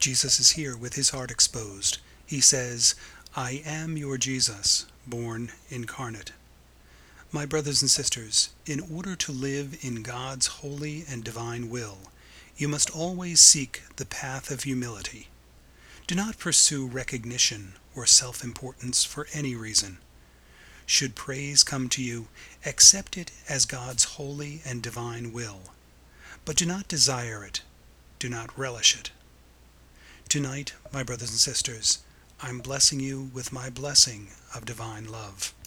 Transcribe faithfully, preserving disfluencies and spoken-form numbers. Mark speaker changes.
Speaker 1: Jesus is here with his heart exposed. He says, "I am your Jesus, born incarnate." My brothers and sisters, in order to live in God's holy and divine will, you must always seek the path of humility. Do not pursue recognition or self-importance for any reason. Should praise come to you, accept it as God's holy and divine will. But do not desire it. Do not relish it. Tonight, my brothers and sisters, I'm blessing you with my blessing of divine love.